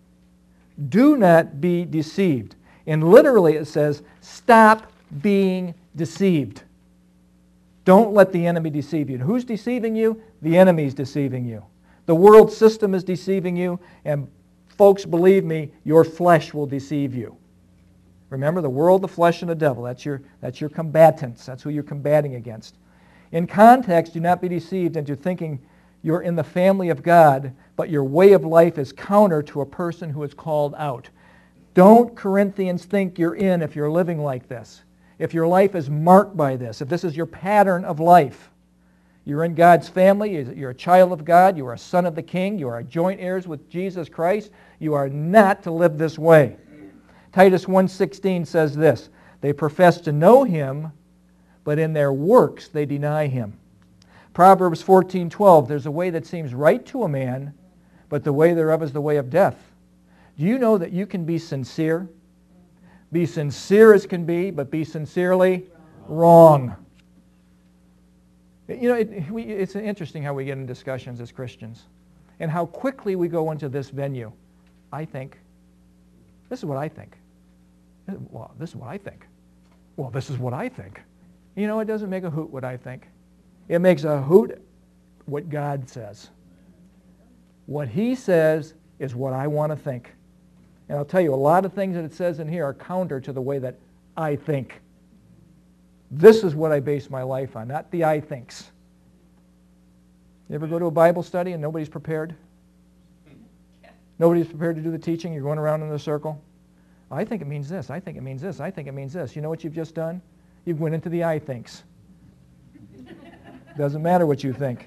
Do not be deceived. And literally it says, stop being deceived. Don't let the enemy deceive you. And who's deceiving you? The enemy's deceiving you. The world system is deceiving you, and folks, believe me, your flesh will deceive you. Remember, the world, the flesh, and the devil. That's your, that's your combatants. That's who you're combating against. In context, do not be deceived into thinking you're in the family of God, but your way of life is counter to a person who is called out. Don't, Corinthians, think you're in if you're living like this. If your life is marked by this, if this is your pattern of life. You're in God's family, you're a child of God, you are a son of the King, you are joint heirs with Jesus Christ. You are not to live this way. Titus one sixteen says this, they profess to know Him, but in their works they deny Him. Proverbs fourteen twelve, there's a way that seems right to a man, but the way thereof is the way of death. Do you know that you can be sincere? Be sincere as can be, but be sincerely wrong. You know, it, we, it's interesting how we get in discussions as Christians and how quickly we go into this venue. I think. This is what I think. Well, this is what I think. Well, this is what I think. You know, it doesn't make a hoot what I think. It makes a hoot what God says. What He says is what I want to think. And I'll tell you, a lot of things that it says in here are counter to the way that I think. This is what I base my life on, not the I thinks. You ever go to a Bible study and nobody's prepared? Nobody's prepared to do the teaching? You're going around in a circle? I think it means this. I think it means this. I think it means this. You know what you've just done? You've went into the I thinks. Doesn't matter what you think.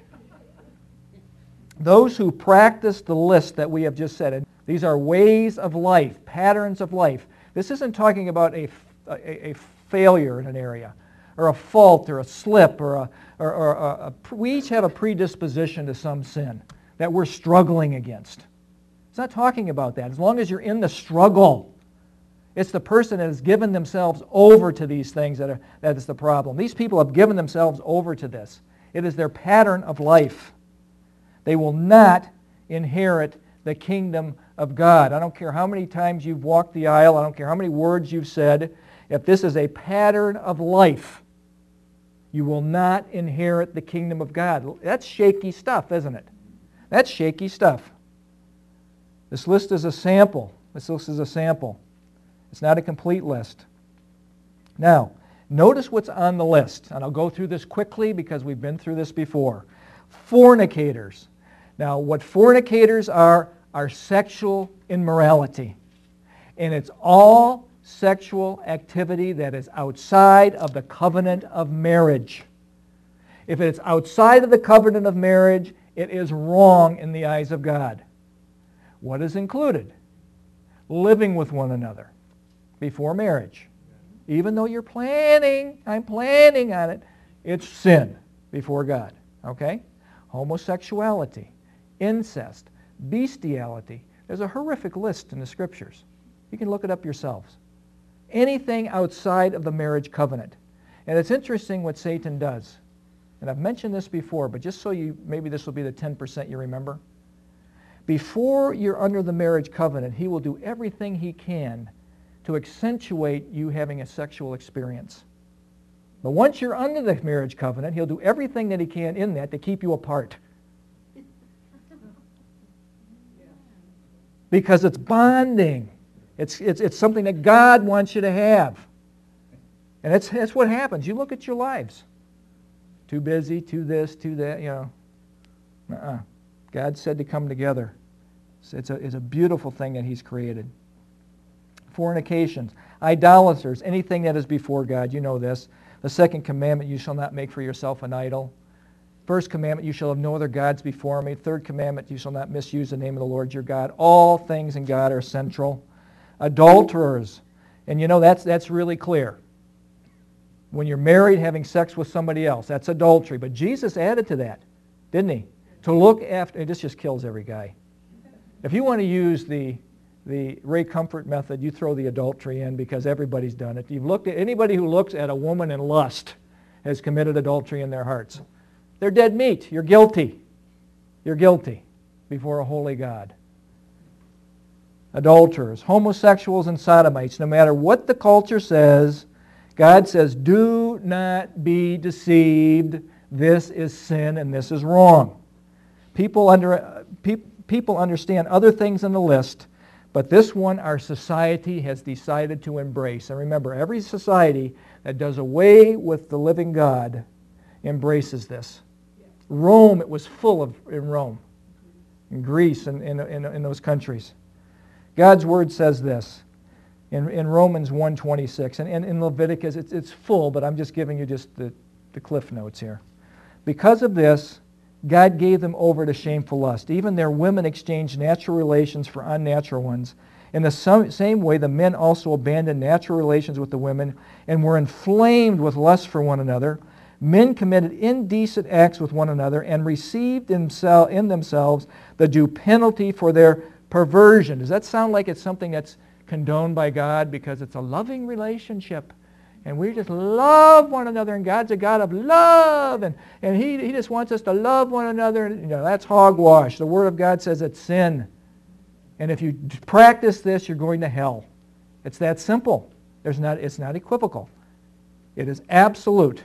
Those who practice the list that we have just said, these are ways of life, patterns of life. This isn't talking about a, a, a failure in an area, or a fault, or a slip, or a, or, or a, a, we each have a predisposition to some sin that we're struggling against. It's not talking about that. As long as you're in the struggle, it's the person that has given themselves over to these things that, are, that is the problem. These people have given themselves over to this. It is their pattern of life. They will not inherit the kingdom of God. I don't care how many times you've walked the aisle. I don't care how many words you've said. If this is a pattern of life, you will not inherit the kingdom of God. That's shaky stuff, isn't it? That's shaky stuff. This list is a sample. This list is a sample. It's not a complete list. Now, notice what's on the list. And I'll go through this quickly because we've been through this before. Fornicators. Now, what fornicators are, are sexual immorality. And it's all sexual activity that is outside of the covenant of marriage. If it's outside of the covenant of marriage, it is wrong in the eyes of God. What is included? Living with one another before marriage. Even though you're planning, I'm planning on it, it's sin before God. Okay? Homosexuality, incest, bestiality. There's a horrific list in the Scriptures. You can look it up yourselves. Anything outside of the marriage covenant. And it's interesting what Satan does. And I've mentioned this before, but just so you, maybe this will be the ten percent you remember. Before you're under the marriage covenant, he will do everything he can to accentuate you having a sexual experience. But once you're under the marriage covenant, he'll do everything that he can in that to keep you apart. Because it's bonding. It's, it's, it's something that God wants you to have. And it's, it's what happens. You look at your lives. Too busy, too this, too that, you know. Uh-uh. God said to come together. It's a, it's a beautiful thing that He's created. Fornications, idolaters, anything that is before God. You know this. The second commandment, you shall not make for yourself an idol. First commandment, you shall have no other gods before me. Third commandment, you shall not misuse the name of the Lord your God. All things in God are central. Adulterers, and you know that's, that's really clear. When you're married, having sex with somebody else, that's adultery. But Jesus added to that, didn't He? To look after, this just kills every guy. If you want to use the, the Ray Comfort method, you throw the adultery in because everybody's done it. You've looked at, anybody who looks at a woman in lust has committed adultery in their hearts. They're dead meat. You're guilty. You're guilty before a holy God. Adulterers, homosexuals, and sodomites, no matter what the culture says, God says, do not be deceived. This is sin and this is wrong. People, under, uh, pe- people understand other things in the list, but this one our society has decided to embrace. And remember, every society that does away with the living God embraces this. Rome, it was full of, in Rome, in Greece, and in, in, in those countries. God's Word says this in, in Romans one twenty-six, and, and in Leviticus, it's, it's full, but I'm just giving you just the, the cliff notes here. Because of this, God gave them over to shameful lust. Even their women exchanged natural relations for unnatural ones. In the same way, the men also abandoned natural relations with the women and were inflamed with lust for one another. Men committed indecent acts with one another and received in themselves the due penalty for their perversion. Does that sound like it's something that's condoned by God because it's a loving relationship? And we just love one another, and God's a God of love, and, and he, he just wants us to love one another. And, you know, that's hogwash. The Word of God says it's sin. And if you practice this, you're going to hell. It's that simple. There's not, it's not equivocal. It is absolute.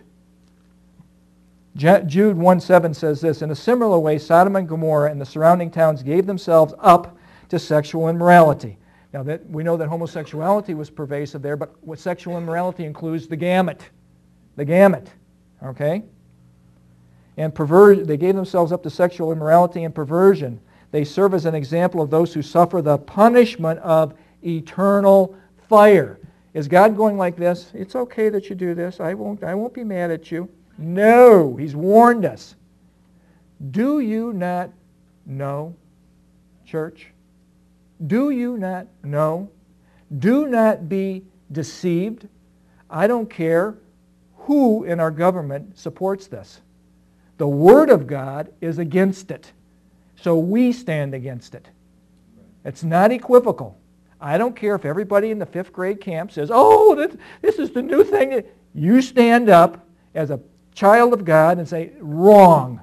Jude one seven says this, in a similar way, Sodom and Gomorrah and the surrounding towns gave themselves up to sexual immorality. Now, that we know that homosexuality was pervasive there, but what sexual immorality includes the gamut. The gamut. Okay? And perver- they gave themselves up to sexual immorality and perversion. They serve as an example of those who suffer the punishment of eternal fire. Is God going like this? It's okay that you do this. I won't, I won't be mad at you. No. He's warned us. Do you not know, church? Do you not know? Do not be deceived. I don't care who in our government supports this. The Word of God is against it. So we stand against it. It's not equivocal. I don't care if everybody in the fifth grade camp says, oh, this, this is the new thing. You stand up as a child of God and say, wrong.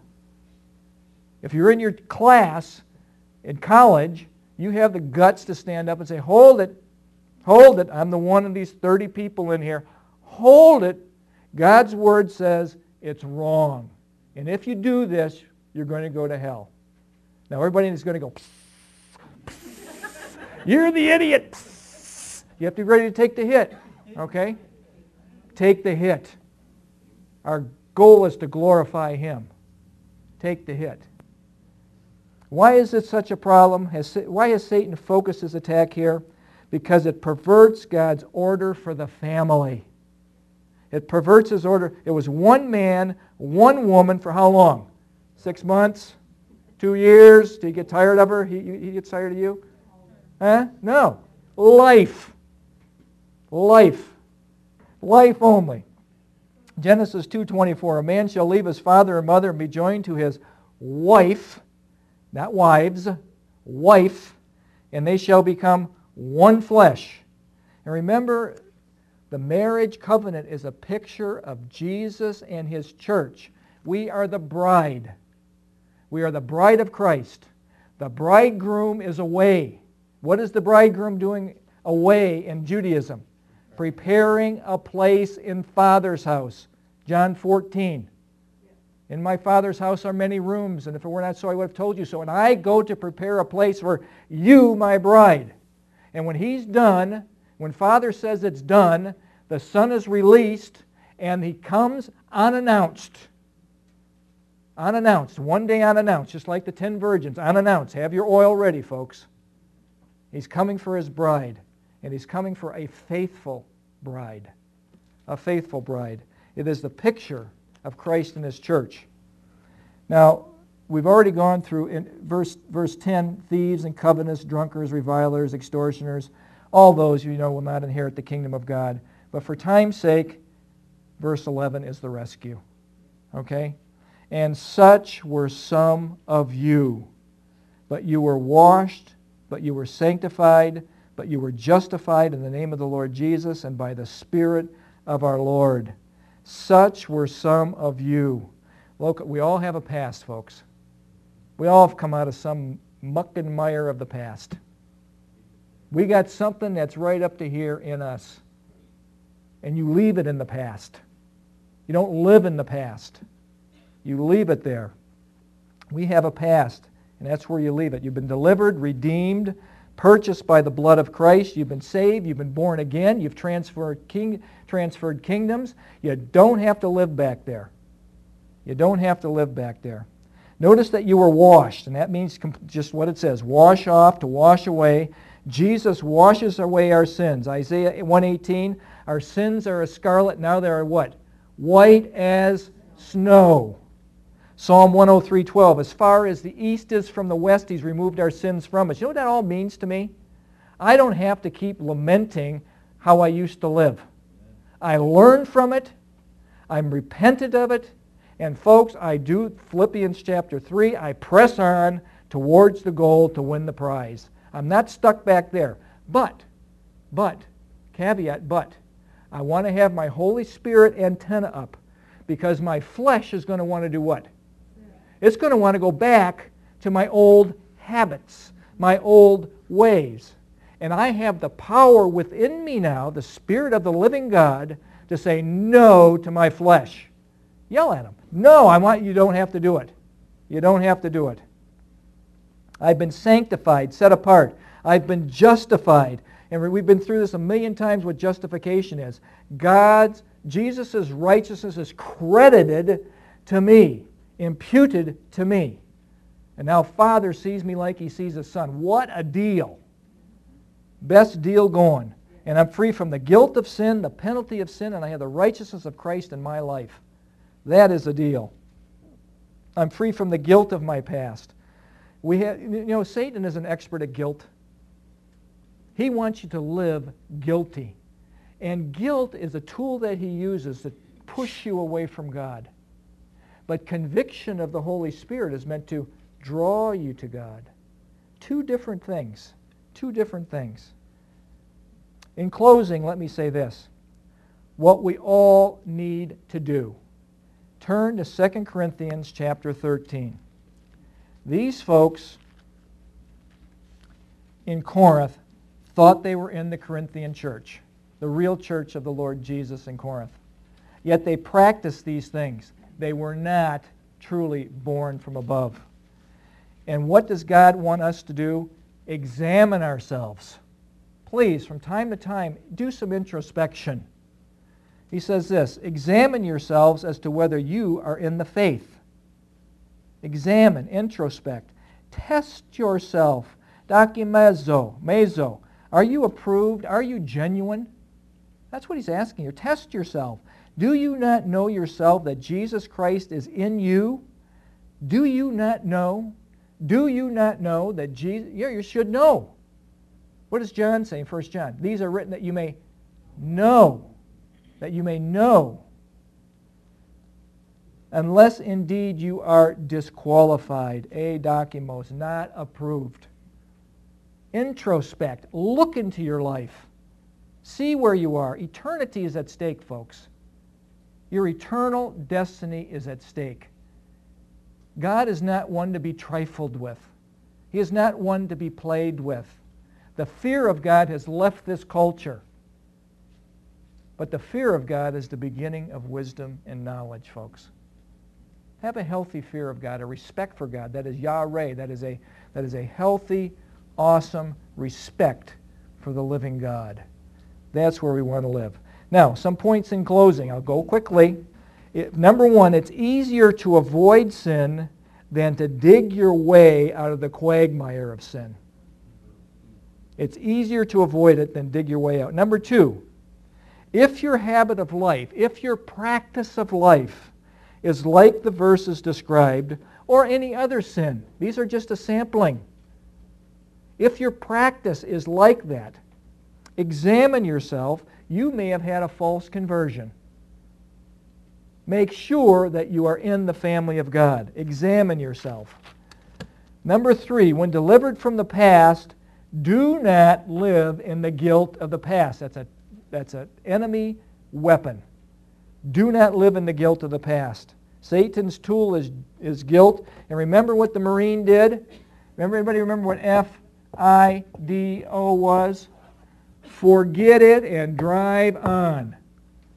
If you're in your class in college, you have the guts to stand up and say, hold it, hold it. I'm the one of these thirty people in here. Hold it. God's Word says it's wrong. And if you do this, you're going to go to hell. Now everybody is going to go, psst, psst, you're the idiot. Psst. You have to be ready to take the hit. Okay? Take the hit. Our goal is to glorify Him. Take the hit. Why is it such a problem? Has, why has Satan focused his attack here? Because it perverts God's order for the family. It perverts His order. It was one man, one woman for how long? Six months? Two years? Did he get tired of her? He, he gets tired of you? Huh? No. Life. Life. Life only. Genesis two twenty-four, a man shall leave his father and mother and be joined to his wife, not wives, wife, and they shall become one flesh. And remember, the marriage covenant is a picture of Jesus and His church. We are the bride. We are the bride of Christ. The bridegroom is away. What is the bridegroom doing away in Judaism? Preparing a place in Father's house. John fourteen. In my Father's house are many rooms, and if it were not so, I would have told you so. And I go to prepare a place for you, my bride. And when He's done, when Father says it's done, the Son is released, and He comes unannounced. Unannounced. One day unannounced, just like the ten virgins. Unannounced. Have your oil ready, folks. He's coming for His bride, and He's coming for a faithful bride. A faithful bride. It is the picture of Christ and His church. Now, we've already gone through in verse, verse ten, thieves and covetous, drunkards, revilers, extortioners, all those, you know, will not inherit the kingdom of God. But for time's sake, verse eleven is the rescue. Okay? And such were some of you. But you were washed, but you were sanctified, but you were justified in the name of the Lord Jesus and by the Spirit of our Lord. Such were some of you. Look, we all have a past, folks. We all have come out of some muck and mire of the past. We got something that's right up to here in us. and you leave it in the past. You don't live in the past. You leave it there. We have a past, and that's where you leave it. You've been delivered, redeemed, purchased by the blood of Christ. You've been saved. You've been born again. You've transferred king, transferred kingdoms. You don't have to live back there. You don't have to live back there. Notice that you were washed, and that means just what it says, wash off, to wash away. Jesus washes away our sins. Isaiah one eighteen, our sins are as scarlet, now they are what? White as snow. Psalm one oh three twelve, as far as the east is from the west, He's removed our sins from us. You know what that all means to me? I don't have to keep lamenting how I used to live. I learn from it. I'm repentant of it. And folks, I do Philippians chapter three. I press on towards the goal to win the prize. I'm not stuck back there. But, but, caveat, but, I want to have my Holy Spirit antenna up, because my flesh is going to want to do what? It's going to want to go back to my old habits, my old ways. And I have the power within me now, the Spirit of the living God, to say no to my flesh. Yell at him. No, I want you don't have to do it. You don't have to do it. I've been sanctified, set apart. I've been justified. And we've been through this a million times what justification is. God's, Jesus' righteousness is credited to me, imputed to me. And now Father sees me like He sees His Son. What a deal. Best deal going. And I'm free from the guilt of sin, the penalty of sin, and I have the righteousness of Christ in my life. That is a deal. I'm free from the guilt of my past. We have, you know, Satan is an expert at guilt. He wants you to live guilty. And guilt is a tool that he uses to push you away from God. But conviction of the Holy Spirit is meant to draw you to God. Two different things. Two different things. In closing, let me say this. What we all need to do. Turn to Second Corinthians chapter thirteen. These folks in Corinth thought they were in the Corinthian church, the real church of the Lord Jesus in Corinth. Yet they practiced these things. They were not truly born from above. And what does God want us to do? Examine ourselves. Please, from time to time, do some introspection. He says this, examine yourselves as to whether you are in the faith. Examine, introspect. Test yourself. Dokimezo, mezo. Are you approved? Are you genuine? That's what he's asking you. Test yourself. Do you not know yourself that Jesus Christ is in you? Do you not know? Do you not know that Jesus... Yeah, you should know. What does John say in First John? These are written that you may know. That you may know. Unless indeed you are disqualified. A dokimos, not approved. Introspect. Look into your life. See where you are. Eternity is at stake, folks. Your eternal destiny is at stake. God is not one to be trifled with. He is not one to be played with. The fear of God has left this culture. But the fear of God is the beginning of wisdom and knowledge, folks. Have a healthy fear of God, a respect for God. That is Yahweh. That is a, that is a healthy, awesome respect for the living God. That's where we want to live. Now, some points in closing. I'll go quickly. It, number one, it's easier to avoid sin than to dig your way out of the quagmire of sin. It's easier to avoid it than dig your way out. Number two, if your habit of life, if your practice of life is like the verses described, or any other sin, these are just a sampling. If your practice is like that, examine yourself. You may have had a false conversion. Make sure that you are in the family of God. Examine yourself. Number three, when delivered from the past, do not live in the guilt of the past. That's a that's an enemy weapon. Do not live in the guilt of the past. Satan's tool is, is guilt. And remember what the Marine did? Remember, anybody remember what F I D O was? Forget it and drive on.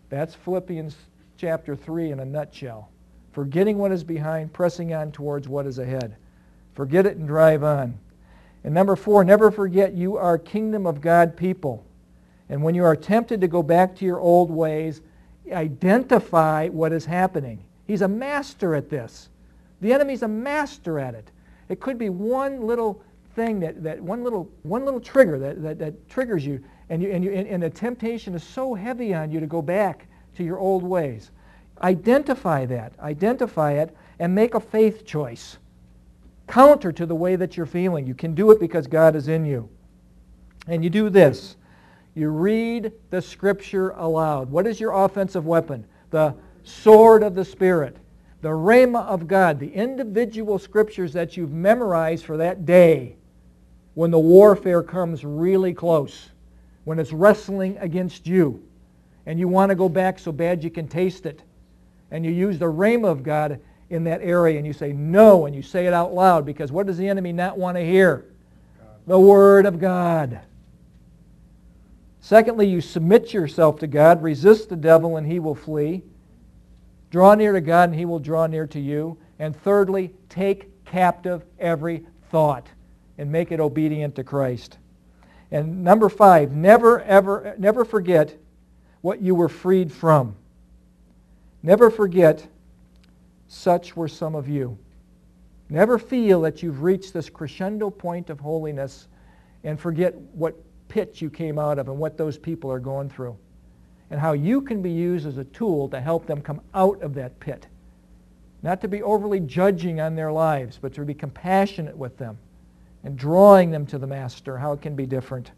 That's Philippians chapter three in a nutshell. Forgetting what is behind, pressing on towards what is ahead. Forget it and drive on. And number four, never forget you are kingdom of God people. And when you are tempted to go back to your old ways, identify what is happening. He's a master at this. The enemy's a master at it. It could be one little thing, that, that one little one little trigger that, that, that triggers you, and you and you and, and the temptation is so heavy on you to go back to your old ways. Identify that, identify it, and make a faith choice. Counter to the way that you're feeling. You can do it because God is in you. And you do this. You read the Scripture aloud. What is your offensive weapon? The sword of the Spirit. The Rhema of God. The individual Scriptures that you've memorized for that day when the warfare comes really close. When it's wrestling against you. And you want to go back so bad you can taste it. And you use the Rhema of God in that area, and you say no, and you say it out loud, because what does the enemy not want to hear? God. The Word of God. Secondly, you submit yourself to God, resist the devil, and he will flee. Draw near to God, and he will draw near to you. And thirdly, take captive every thought and make it obedient to Christ. And number five, never, ever, never forget what you were freed from. Never forget, such were some of you. Never feel that you've reached this crescendo point of holiness and forget what pit you came out of and what those people are going through and how you can be used as a tool to help them come out of that pit. Not to be overly judging on their lives, but to be compassionate with them and drawing them to the Master, how it can be different.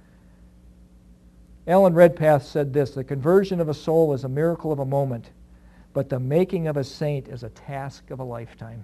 Alan Redpath said this, the conversion of a soul is a miracle of a moment, but the making of a saint is a task of a lifetime.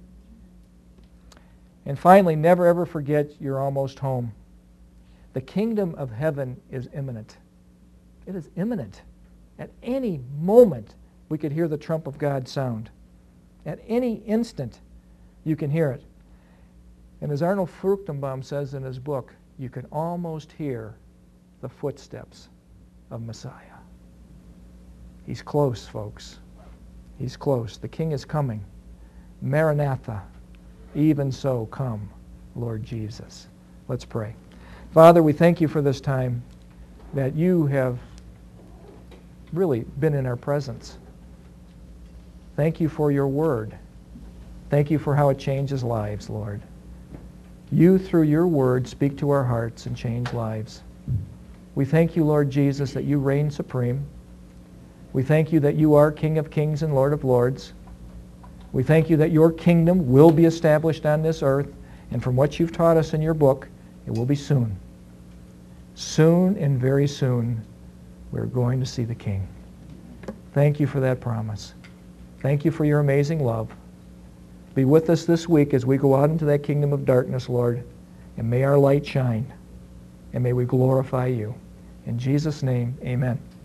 And finally, never ever forget you're almost home. The kingdom of heaven is imminent. It is imminent. At any moment, we could hear the trump of God sound. At any instant, you can hear it. And as Arnold Fruchtenbaum says in his book, you can almost hear the footsteps of Messiah. He's close, folks. He's close. The King is coming. Maranatha. Even so, come, Lord Jesus. Let's pray. Father, we thank you for this time that you have really been in our presence. Thank you for your word. Thank you for how it changes lives, Lord. You, through your word, speak to our hearts and change lives. We thank you, Lord Jesus, that you reign supreme. We thank you that you are King of kings and Lord of lords. We thank you that your kingdom will be established on this earth, and from what you've taught us in your book, it will be soon. Soon and very soon, we're going to see the King. Thank you for that promise. Thank you for your amazing love. Be with us this week as we go out into that kingdom of darkness, Lord, and may our light shine, and may we glorify you. In Jesus' name, amen.